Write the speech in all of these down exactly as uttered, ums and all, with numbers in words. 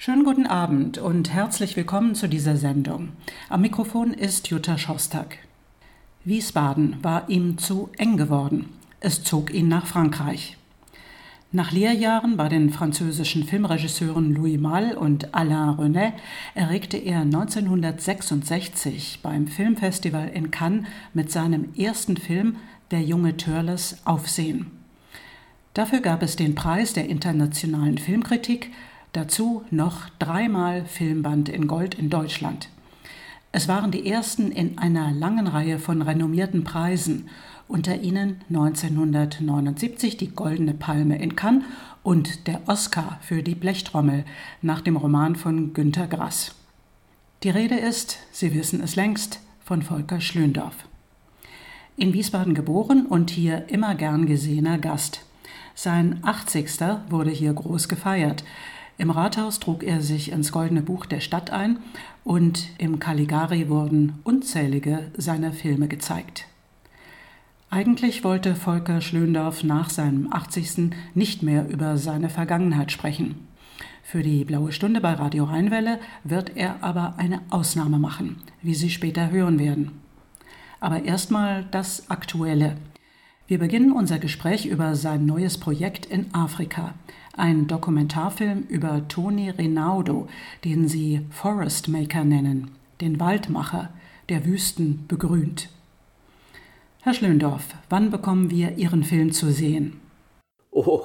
Schönen guten Abend und herzlich willkommen zu dieser Sendung. Am Mikrofon ist Jutta Schostak. Wiesbaden war ihm zu eng geworden. Es zog ihn nach Frankreich. Nach Lehrjahren bei den französischen Filmregisseuren Louis Malle und Alain Resnais erregte er neunzehnhundertsechsundsechzig beim Filmfestival in Cannes mit seinem ersten Film Der junge Törleß Aufsehen. Dafür gab es den Preis der internationalen Filmkritik, dazu noch dreimal Filmband in Gold in Deutschland. Es waren die ersten in einer langen Reihe von renommierten Preisen, unter ihnen neunzehnhundertneunundsiebzig die Goldene Palme in Cannes und der Oscar für die Blechtrommel nach dem Roman von Günter Grass. Die Rede ist, Sie wissen es längst, von Volker Schlöndorff. In Wiesbaden geboren und hier immer gern gesehener Gast. Sein achtzigster wurde hier groß gefeiert. Im Rathaus trug er sich ins Goldene Buch der Stadt ein und im Caligari wurden unzählige seiner Filme gezeigt. Eigentlich wollte Volker Schlöndorff nach seinem achtzigsten nicht mehr über seine Vergangenheit sprechen. Für die Blaue Stunde bei Radio Rheinwelle wird er aber eine Ausnahme machen, wie Sie später hören werden. Aber erstmal das Aktuelle. Wir beginnen unser Gespräch über sein neues Projekt in Afrika. Ein Dokumentarfilm über Tony Rinaudo, den sie Forest Maker nennen, den Waldmacher, der Wüsten begrünt. Herr Schlöndorff, wann bekommen wir Ihren Film zu sehen? Oh,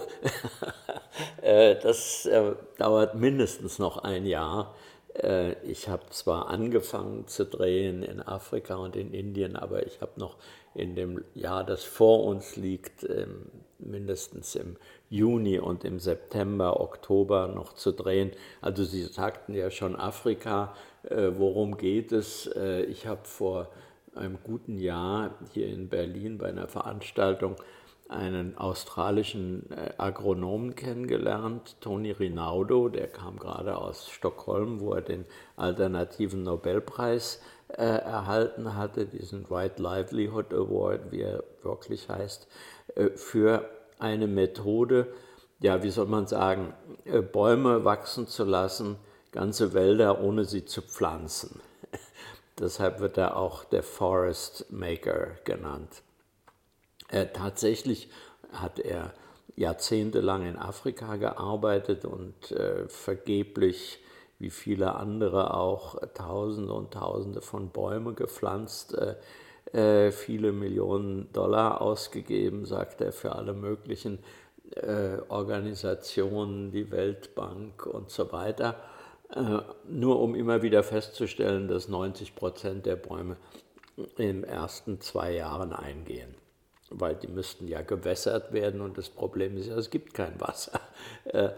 das äh, dauert mindestens noch ein Jahr. Äh, ich habe zwar angefangen zu drehen in Afrika und in Indien, aber ich habe noch in dem Jahr, das vor uns liegt, äh, mindestens im Juni und im September, Oktober noch zu drehen. Also Sie sagten ja schon Afrika, äh, worum geht es? Äh, ich habe vor einem guten Jahr hier in Berlin bei einer Veranstaltung einen australischen äh, Agronomen kennengelernt, Tony Rinaudo, der kam gerade aus Stockholm, wo er den alternativen Nobelpreis äh, erhalten hatte, diesen Right Livelihood Award, wie er wirklich heißt, äh, für eine Methode, ja, wie soll man sagen, äh, Bäume wachsen zu lassen, ganze Wälder, ohne sie zu pflanzen. Deshalb wird er auch der Forest Maker genannt. Äh, tatsächlich hat er jahrzehntelang in Afrika gearbeitet und äh, vergeblich, wie viele andere auch, Tausende und Tausende von Bäumen gepflanzt, äh, äh, viele Millionen Dollar ausgegeben, sagt er, für alle möglichen äh, Organisationen, die Weltbank und so weiter. Äh, nur um immer wieder festzustellen, dass neunzig Prozent der Bäume in den ersten zwei Jahren eingehen. Weil die müssten ja gewässert werden und das Problem ist ja, es gibt kein Wasser. Äh,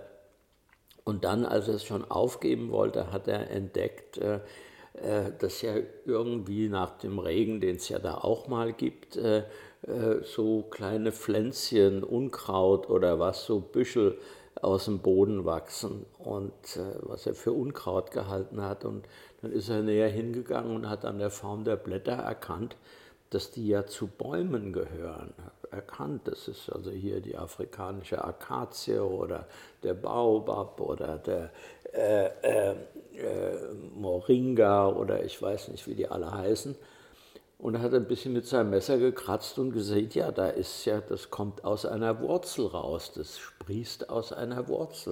und dann, als er es schon aufgeben wollte, hat er entdeckt, äh, äh, dass ja irgendwie nach dem Regen, den es ja da auch mal gibt, äh, äh, so kleine Pflänzchen, Unkraut oder was, so Büschel aus dem Boden wachsen und äh, was er für Unkraut gehalten hat. Und dann ist er näher hingegangen und hat an der Form der Blätter erkannt, dass die ja zu Bäumen gehören. Erkannt, das ist also hier die afrikanische Akazie oder der Baobab oder der äh, äh, äh, Moringa oder ich weiß nicht, wie die alle heißen. Und er hat ein bisschen mit seinem Messer gekratzt und gesehen, ja, da ist ja, das kommt aus einer Wurzel raus, das sprießt aus einer Wurzel.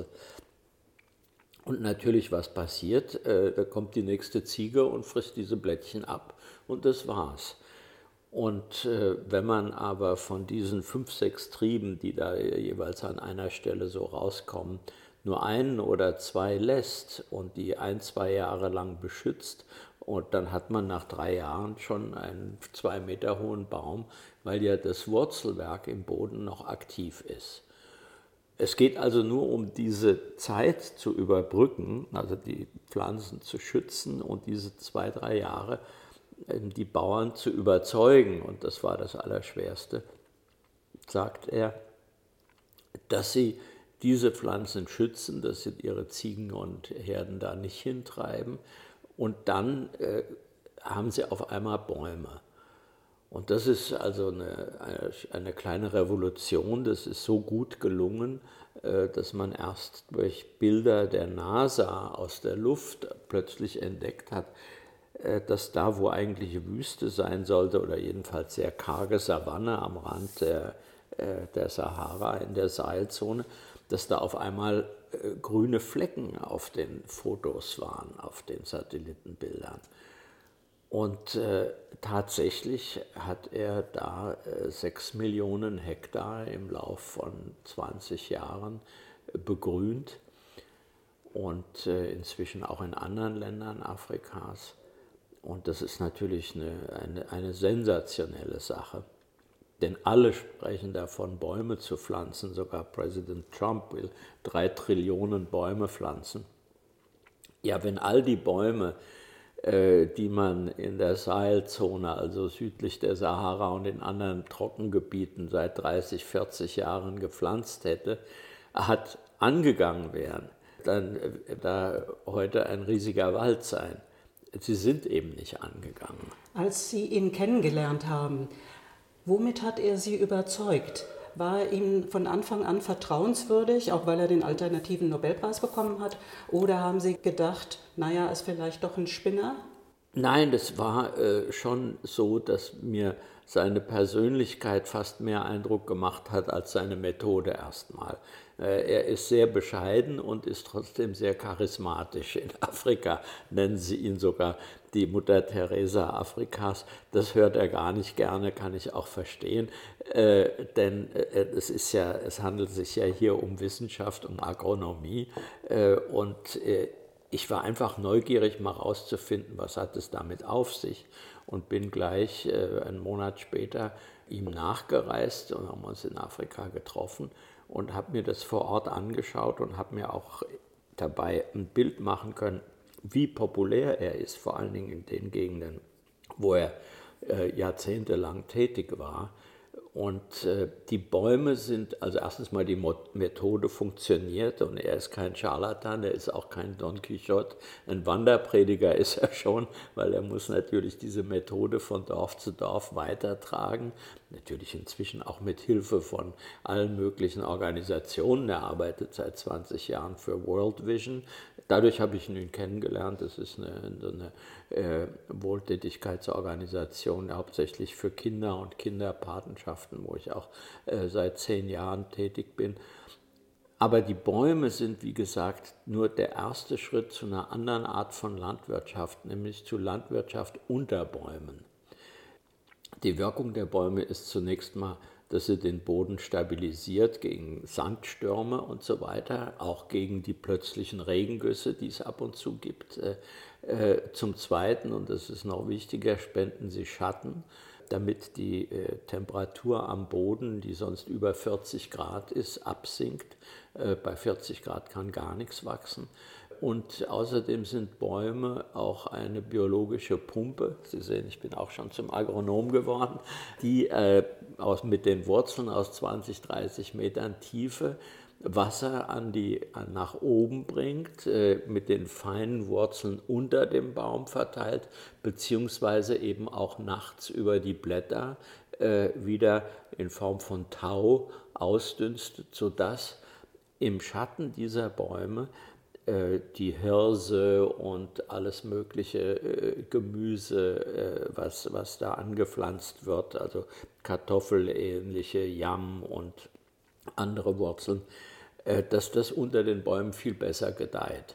Und natürlich, was passiert? Äh, da kommt die nächste Ziege und frisst diese Blättchen ab und das war's. Und äh, wenn man aber von diesen fünf, sechs Trieben, die da jeweils an einer Stelle so rauskommen, nur einen oder zwei lässt und die ein, zwei Jahre lang beschützt, und dann hat man nach drei Jahren schon einen zwei Meter hohen Baum, weil ja das Wurzelwerk im Boden noch aktiv ist. Es geht also nur um diese Zeit zu überbrücken, also die Pflanzen zu schützen und diese zwei, drei Jahre die Bauern zu überzeugen, und das war das Allerschwerste, sagt er, dass sie diese Pflanzen schützen, dass sie ihre Ziegen und Herden da nicht hintreiben, und dann äh, haben sie auf einmal Bäume. Und das ist also eine, eine, eine kleine Revolution, das ist so gut gelungen, äh, dass man erst durch Bilder der NASA aus der Luft plötzlich entdeckt hat, äh, dass da, wo eigentliche Wüste sein sollte, oder jedenfalls sehr karge Savanne am Rand der, äh, der Sahara in der Sahelzone, dass da auf einmal äh, grüne Flecken auf den Fotos waren, auf den Satellitenbildern. Und äh, tatsächlich hat er da äh, sechs Millionen Hektar im Lauf von zwanzig Jahren äh, begrünt und äh, inzwischen auch in anderen Ländern Afrikas. Und das ist natürlich eine, eine, eine sensationelle Sache. Denn alle sprechen davon, Bäume zu pflanzen. Sogar Präsident Trump will drei Trillionen Bäume pflanzen. Ja, wenn all die Bäume, die man in der Sahelzone, also südlich der Sahara und in anderen Trockengebieten seit dreißig, vierzig Jahren gepflanzt hätte, hat angegangen wären, dann da heute ein riesiger Wald sein. Sie sind eben nicht angegangen. Als Sie ihn kennengelernt haben, womit hat er Sie überzeugt? War er Ihnen von Anfang an vertrauenswürdig, auch weil er den alternativen Nobelpreis bekommen hat? Oder haben Sie gedacht, naja, ist vielleicht doch ein Spinner? Nein, das war äh, schon so, dass mir seine Persönlichkeit fast mehr Eindruck gemacht hat als seine Methode erstmal. Äh, er ist sehr bescheiden und ist trotzdem sehr charismatisch. In Afrika nennen sie ihn sogar die Mutter Teresa Afrikas. Das hört er gar nicht gerne, kann ich auch verstehen, äh, denn äh, es ist ja, es handelt sich ja hier um Wissenschaft, um Agronomie äh, und äh, ich war einfach neugierig, mal rauszufinden, was hat es damit auf sich, und bin gleich äh, einen Monat später ihm nachgereist und haben uns in Afrika getroffen und habe mir das vor Ort angeschaut und habe mir auch dabei ein Bild machen können, wie populär er ist, vor allen Dingen in den Gegenden, wo er äh, jahrzehntelang tätig war. Und äh, die Bäume sind, also erstens mal die Methode funktioniert und er ist kein Scharlatan, er ist auch kein Don Quixote, ein Wanderprediger ist er schon, weil er muss natürlich diese Methode von Dorf zu Dorf weitertragen, natürlich inzwischen auch mit Hilfe von allen möglichen Organisationen. Er arbeitet seit zwanzig Jahren für World Vision. Dadurch habe ich ihn kennengelernt. Das ist eine, eine äh, Wohltätigkeitsorganisation, hauptsächlich für Kinder und Kinderpatenschaften, wo ich auch äh, seit zehn Jahren tätig bin. Aber die Bäume sind, wie gesagt, nur der erste Schritt zu einer anderen Art von Landwirtschaft, nämlich zu Landwirtschaft unter Bäumen. Die Wirkung der Bäume ist zunächst mal, dass sie den Boden stabilisiert gegen Sandstürme und so weiter, auch gegen die plötzlichen Regengüsse, die es ab und zu gibt. Zum Zweiten, und das ist noch wichtiger, spenden sie Schatten, damit die Temperatur am Boden, die sonst über vierzig Grad ist, absinkt. Bei vierzig Grad kann gar nichts wachsen. Und außerdem sind Bäume auch eine biologische Pumpe. Sie sehen, ich bin auch schon zum Agronom geworden, die äh, aus, mit den Wurzeln aus zwanzig, dreißig Metern Tiefe Wasser an die, an, nach oben bringt, äh, mit den feinen Wurzeln unter dem Baum verteilt, beziehungsweise eben auch nachts über die Blätter äh, wieder in Form von Tau ausdünstet, sodass im Schatten dieser Bäume die Hirse und alles mögliche äh, Gemüse, äh, was, was da angepflanzt wird, also kartoffelähnliche, Yam und andere Wurzeln, äh, dass das unter den Bäumen viel besser gedeiht.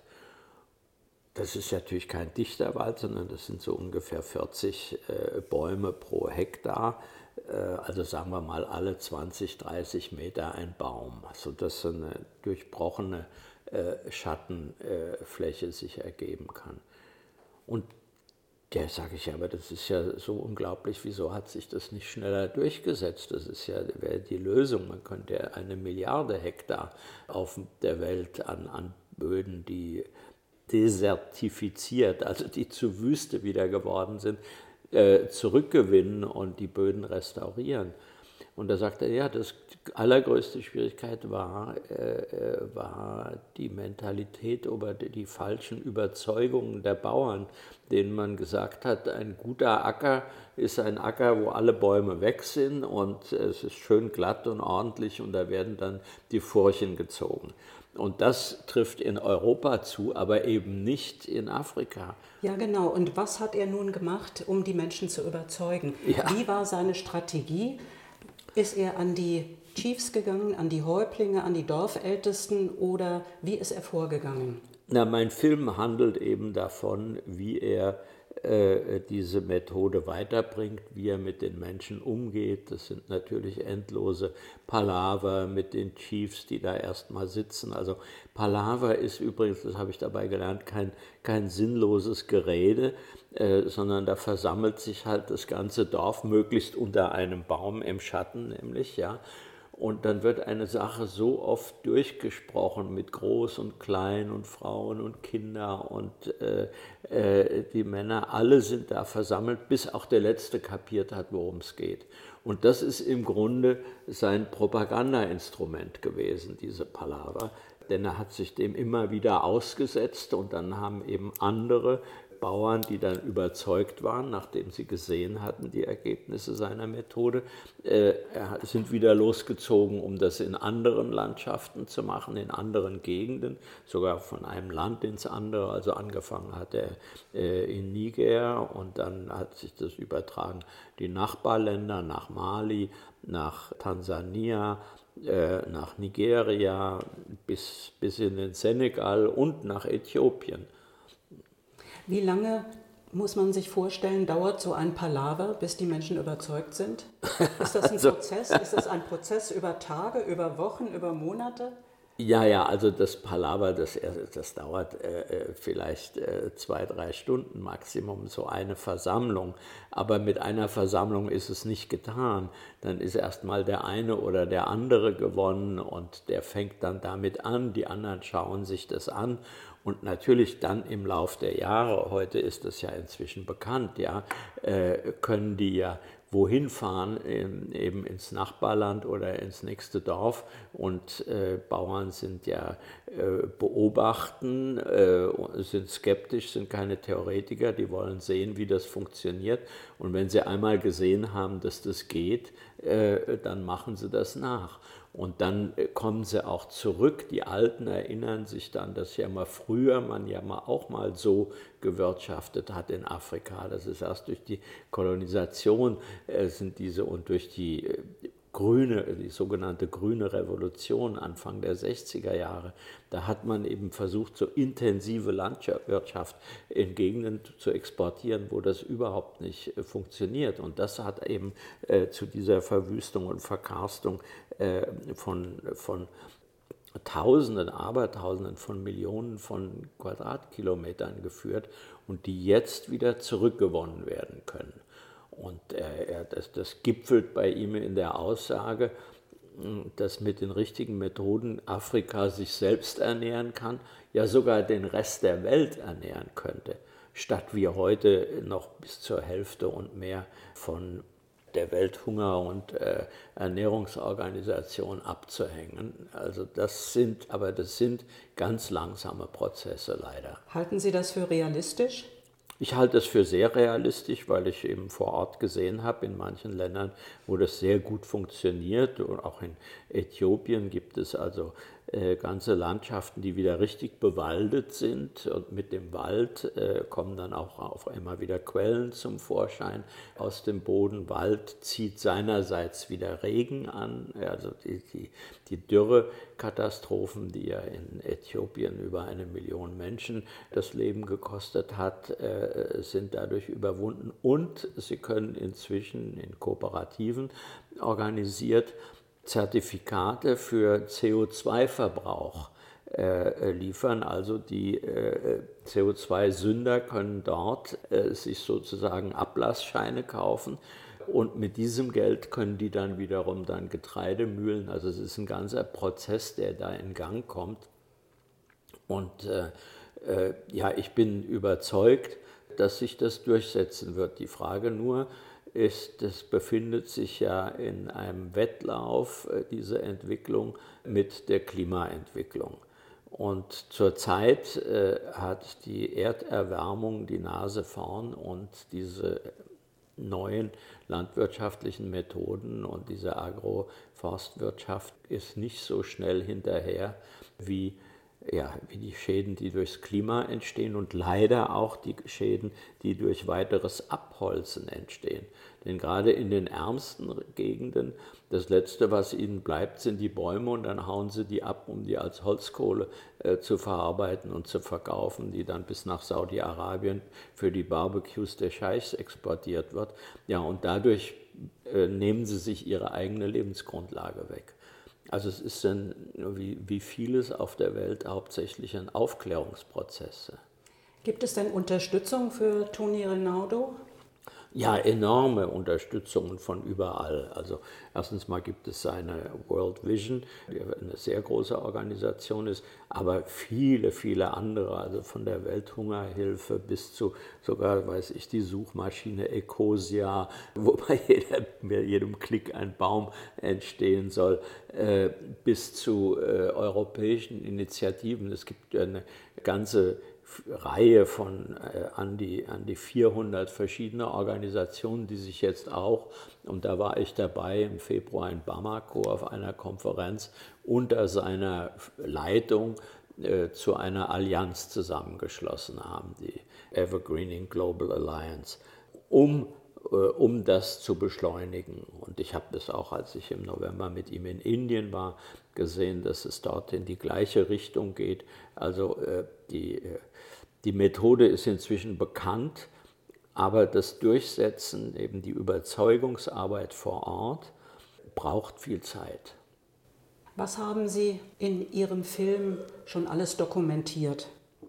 Das ist natürlich kein dichter Wald, sondern das sind so ungefähr vierzig äh, Bäume pro Hektar, äh, also sagen wir mal alle zwanzig, dreißig Meter ein Baum, sodass so eine durchbrochene Schattenfläche sich ergeben kann. Und der sage ich ja, aber das ist ja so unglaublich, wieso hat sich das nicht schneller durchgesetzt? Das ist ja, wäre die Lösung. Man könnte ja eine Milliarde Hektar auf der Welt an, an Böden, die desertifiziert, also die zu Wüste wieder geworden sind, äh, zurückgewinnen und die Böden restaurieren. Und da sagt er, ja, das allergrößte Schwierigkeit war, äh, war die Mentalität oder die, die falschen Überzeugungen der Bauern, denen man gesagt hat, ein guter Acker ist ein Acker, wo alle Bäume weg sind und es ist schön glatt und ordentlich und da werden dann die Furchen gezogen. Und das trifft in Europa zu, aber eben nicht in Afrika. Ja, genau. Und was hat er nun gemacht, um die Menschen zu überzeugen? Ja. Wie war seine Strategie? Ist er an die Chiefs gegangen, an die Häuptlinge, an die Dorfältesten oder wie ist er vorgegangen? Na, mein Film handelt eben davon, wie er äh, diese Methode weiterbringt, wie er mit den Menschen umgeht. Das sind natürlich endlose Palaver mit den Chiefs, die da erstmal sitzen. Also Palaver ist übrigens, das habe ich dabei gelernt, kein, kein sinnloses Gerede, äh, sondern da versammelt sich halt das ganze Dorf, möglichst unter einem Baum im Schatten nämlich, ja. Und dann wird eine Sache so oft durchgesprochen mit Groß und Klein und Frauen und Kinder und äh, äh, die Männer, alle sind da versammelt, bis auch der Letzte kapiert hat, worum es geht. Und das ist im Grunde sein Propagandainstrument gewesen, diese Palaver. Denn er hat sich dem immer wieder ausgesetzt und dann haben eben andere Bauern, die dann überzeugt waren, nachdem sie gesehen hatten, die Ergebnisse seiner Methode, äh, sind wieder losgezogen, um das in anderen Landschaften zu machen, in anderen Gegenden, sogar von einem Land ins andere. Also angefangen hat er äh, in Niger und dann hat sich das übertragen, die Nachbarländer, nach Mali, nach Tansania, äh, nach Nigeria, bis, bis in den Senegal und nach Äthiopien. Wie lange, muss man sich vorstellen, dauert so ein Palaver, bis die Menschen überzeugt sind? Ist das ein also, Prozess? Ist das ein Prozess über Tage, über Wochen, über Monate? Ja, ja, also das Palaver, das, das dauert äh, vielleicht äh, zwei, drei Stunden Maximum, so eine Versammlung. Aber mit einer Versammlung ist es nicht getan. Dann ist erstmal der eine oder der andere gewonnen und der fängt dann damit an, die anderen schauen sich das an. Und natürlich dann im Lauf der Jahre, heute ist das ja inzwischen bekannt, ja, äh, können die ja wohin fahren, eben ins Nachbarland oder ins nächste Dorf. Und äh, Bauern sind ja äh, beobachten, äh, sind skeptisch, sind keine Theoretiker, die wollen sehen, wie das funktioniert. Und wenn sie einmal gesehen haben, dass das geht, äh, dann machen sie das nach. Und dann kommen sie auch zurück. Die Alten erinnern sich dann, dass ja mal früher man ja mal auch mal so gewirtschaftet hat in Afrika. Das ist erst durch die Kolonisation äh, sind diese und durch die äh, grüne, die sogenannte grüne Revolution Anfang der sechziger Jahre, da hat man eben versucht, so intensive Landwirtschaft in Gegenden zu exportieren, wo das überhaupt nicht äh, funktioniert. Und das hat eben äh, zu dieser Verwüstung und Verkarstung äh, von, von Tausenden, Abertausenden von Millionen von Quadratkilometern geführt und die jetzt wieder zurückgewonnen werden können. Und äh, das, das gipfelt bei ihm in der Aussage, dass mit den richtigen Methoden Afrika sich selbst ernähren kann, ja sogar den Rest der Welt ernähren könnte, statt wie heute noch bis zur Hälfte und mehr von der Welthunger- und äh, Ernährungsorganisation abzuhängen. Also das sind, aber das sind ganz langsame Prozesse leider. Halten Sie das für realistisch? Ich halte es für sehr realistisch, weil ich eben vor Ort gesehen habe, in manchen Ländern, wo das sehr gut funktioniert. Und auch in Äthiopien gibt es also äh, ganze Landschaften, die wieder richtig bewaldet sind. Und mit dem Wald äh, kommen dann auch auf einmal wieder Quellen zum Vorschein aus dem Boden. Wald zieht seinerseits wieder Regen an. Also die, die, die Dürrekatastrophen, die ja in Äthiopien über eine Million Menschen das Leben gekostet hat, äh, sind dadurch überwunden. Und sie können inzwischen in Kooperativen organisiert Zertifikate für C O zwei Verbrauch äh, liefern. Also die äh, C O zwei Sünder können dort äh, sich sozusagen Ablassscheine kaufen und mit diesem Geld können die dann wiederum dann Getreidemühlen, also es ist ein ganzer Prozess, der da in Gang kommt. Und äh, äh, ja, ich bin überzeugt, dass sich das durchsetzen wird. Die Frage nur, ist, es befindet sich ja in einem Wettlauf, diese Entwicklung, mit der Klimaentwicklung. Und zurzeit äh, hat die Erderwärmung die Nase vorn und diese neuen landwirtschaftlichen Methoden und diese Agroforstwirtschaft ist nicht so schnell hinterher wie, ja, wie die Schäden, die durchs Klima entstehen und leider auch die Schäden, die durch weiteres Abholzen entstehen. Denn gerade in den ärmsten Gegenden, das Letzte, was ihnen bleibt, sind die Bäume und dann hauen sie die ab, um die als Holzkohle äh, zu verarbeiten und zu verkaufen, die dann bis nach Saudi-Arabien für die Barbecues der Scheichs exportiert wird. Ja, und dadurch äh, nehmen sie sich ihre eigene Lebensgrundlage weg. Also es ist dann, wie, wie vieles auf der Welt, hauptsächlich ein Aufklärungsprozess. Gibt es denn Unterstützung für Tony Rinaudo? Ja, enorme Unterstützung von überall. Also erstens mal gibt es seine World Vision, die eine sehr große Organisation ist, aber viele, viele andere, also von der Welthungerhilfe bis zu sogar, weiß ich, die Suchmaschine Ecosia, wo bei jeder, mit jedem Klick ein Baum entstehen soll, äh, bis zu äh, europäischen Initiativen. Es gibt eine ganze Reihe von äh, an, die, an die vierhundert verschiedene Organisationen, die sich jetzt auch, und da war ich dabei im Februar in Bamako auf einer Konferenz, unter seiner Leitung äh, zu einer Allianz zusammengeschlossen haben, die Evergreening Global Alliance, um, äh, um das zu beschleunigen. Und ich habe das auch, als ich im November mit ihm in Indien war, gesehen, dass es dort in die gleiche Richtung geht. Also äh, die äh, Die Methode ist inzwischen bekannt, aber das Durchsetzen, eben die Überzeugungsarbeit vor Ort, braucht viel Zeit. Was haben Sie in Ihrem Film schon alles dokumentiert?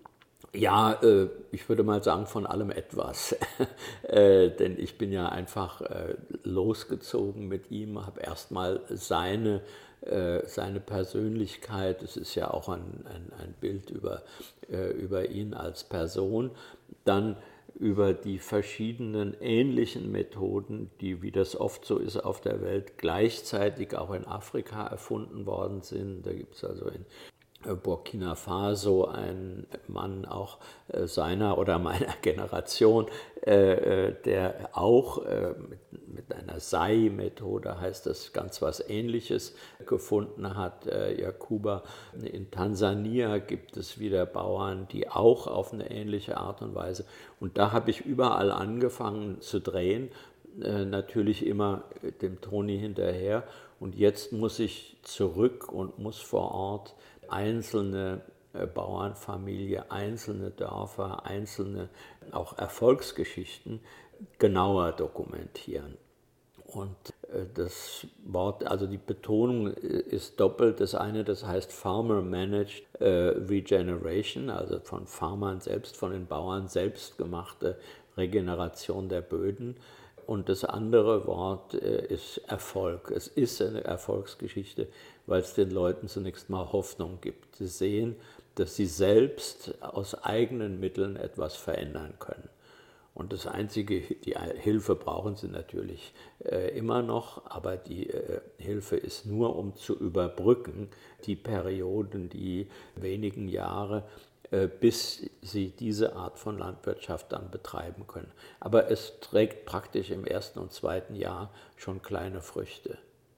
Ja, äh, ich würde mal sagen, von allem etwas. äh, denn ich bin ja einfach äh, losgezogen mit ihm, habe erstmal seine, äh, seine Persönlichkeit, es ist ja auch ein, ein, ein Bild über, äh, über ihn als Person, dann über die verschiedenen ähnlichen Methoden, die, wie das oft so ist auf der Welt, gleichzeitig auch in Afrika erfunden worden sind. Da gibt es also in Burkina Faso, ein Mann auch äh, seiner oder meiner Generation, äh, der auch äh, mit, mit einer S A I-Methode, heißt das, ganz was Ähnliches gefunden hat. Äh, Jakuba. In Tansania gibt es wieder Bauern, die auch auf eine ähnliche Art und Weise. Und da habe ich überall angefangen zu drehen, äh, natürlich immer dem Toni hinterher. Und jetzt muss ich zurück und muss vor Ort einzelne Bauernfamilie, einzelne Dörfer, einzelne auch Erfolgsgeschichten genauer dokumentieren. Und das Wort, also die Betonung ist doppelt. Das eine, das heißt Farmer Managed Regeneration, also von Farmern selbst, von den Bauern selbst gemachte Regeneration der Böden. Und das andere Wort ist Erfolg. Es ist eine Erfolgsgeschichte, weil es den Leuten zunächst mal Hoffnung gibt. Sie sehen, dass sie selbst aus eigenen Mitteln etwas verändern können. Und das Einzige, die Hilfe brauchen sie natürlich äh, immer noch, aber die äh, Hilfe ist nur, um zu überbrücken die Perioden, die wenigen Jahre, äh, bis sie diese Art von Landwirtschaft dann betreiben können. Aber es trägt praktisch im ersten und zweiten Jahr schon kleine Früchte.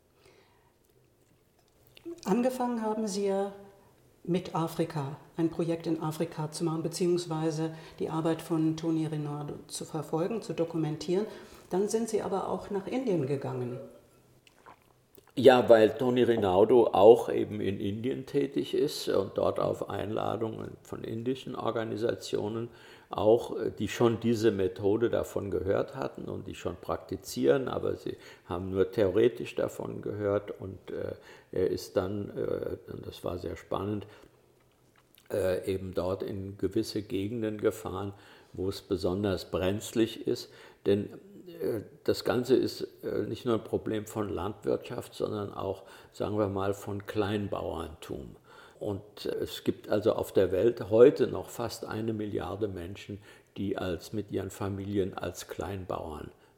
Angefangen haben Sie ja mit Afrika, ein Projekt in Afrika zu machen, beziehungsweise die Arbeit von Tony Rinaudo zu verfolgen, zu dokumentieren. Dann sind Sie aber auch nach Indien gegangen. Ja, weil Tony Rinaudo auch eben in Indien tätig ist und dort auf Einladung von indischen Organisationen auch, die schon diese Methode davon gehört hatten und die schon praktizieren, aber sie haben nur theoretisch davon gehört und äh, er ist dann, äh, und das war sehr spannend, äh, eben dort in gewisse Gegenden gefahren, wo es besonders brenzlig ist, denn äh, das Ganze ist äh, nicht nur ein Problem von Landwirtschaft, sondern auch, sagen wir mal, von Kleinbauerntum. Und es gibt also auf der Welt heute noch fast eine Milliarde Menschen, die als, mit ihren Familien als Kleinbauern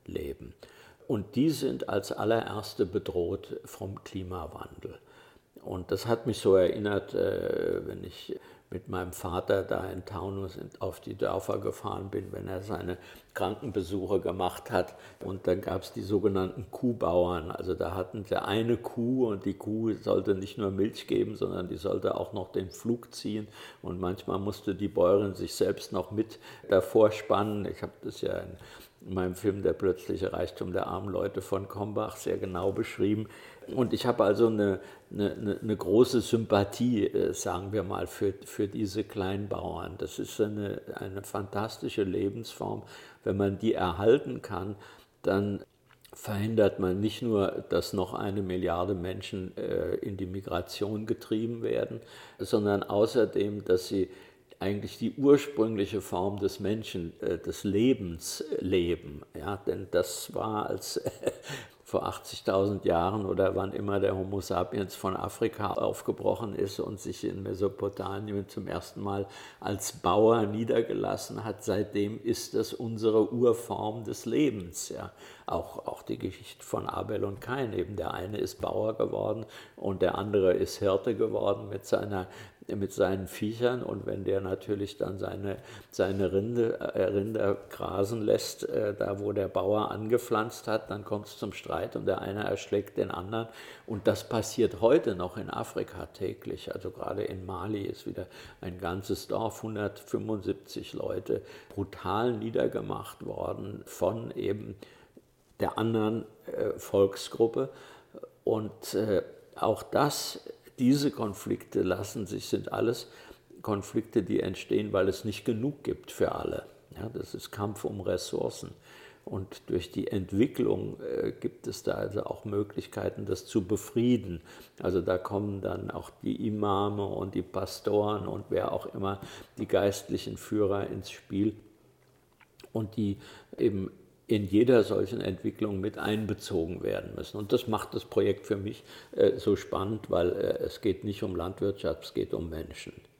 leben. Und die sind als allererste bedroht vom Klimawandel. Und das hat mich so erinnert, wenn ich mit meinem Vater da in Taunus auf die Dörfer gefahren bin, wenn er seine Krankenbesuche gemacht hat. Und dann gab es die sogenannten Kuhbauern. Also da hatten sie eine Kuh und die Kuh sollte nicht nur Milch geben, sondern die sollte auch noch den Pflug ziehen. Und manchmal musste die Bäuerin sich selbst noch mit davor spannen. Ich habe das ja in in meinem Film Der plötzliche Reichtum der armen Leute von Kombach sehr genau beschrieben. Und ich habe also eine, eine, eine große Sympathie, sagen wir mal, für, für diese Kleinbauern. Das ist eine, eine fantastische Lebensform. Wenn man die erhalten kann, dann verhindert man nicht nur, dass noch eine Milliarde Menschen in die Migration getrieben werden, sondern außerdem, dass sie eigentlich die ursprüngliche Form des Menschen, äh, des Lebens leben. Ja, denn das war, als äh, vor achtzigtausend Jahren oder wann immer der Homo sapiens von Afrika aufgebrochen ist und sich in Mesopotamien zum ersten Mal als Bauer niedergelassen hat. Seitdem ist das unsere Urform des Lebens. Ja. Auch, auch die Geschichte von Abel und Kain. Eben der eine ist Bauer geworden und der andere ist Hirte geworden mit seiner mit seinen Viechern, und wenn der natürlich dann seine, seine Rinde, äh, Rinder grasen lässt, äh, da wo der Bauer angepflanzt hat, dann kommt es zum Streit und der eine erschlägt den anderen, und das passiert heute noch in Afrika täglich. Also gerade in Mali ist wieder ein ganzes Dorf, hundertfünfundsiebzig Leute, brutal niedergemacht worden von eben der anderen äh, Volksgruppe, und äh, auch das Diese Konflikte lassen sich, sind alles Konflikte, die entstehen, weil es nicht genug gibt für alle. Ja, das ist Kampf um Ressourcen. Und durch die Entwicklung äh, gibt es da also auch Möglichkeiten, das zu befrieden. Also da kommen dann auch die Imame und die Pastoren und wer auch immer, die geistlichen Führer ins Spiel, und die eben in jeder solchen Entwicklung mit einbezogen werden müssen. Und das macht das Projekt für mich äh, so spannend, weil äh, es geht nicht um Landwirtschaft, es geht um Menschen.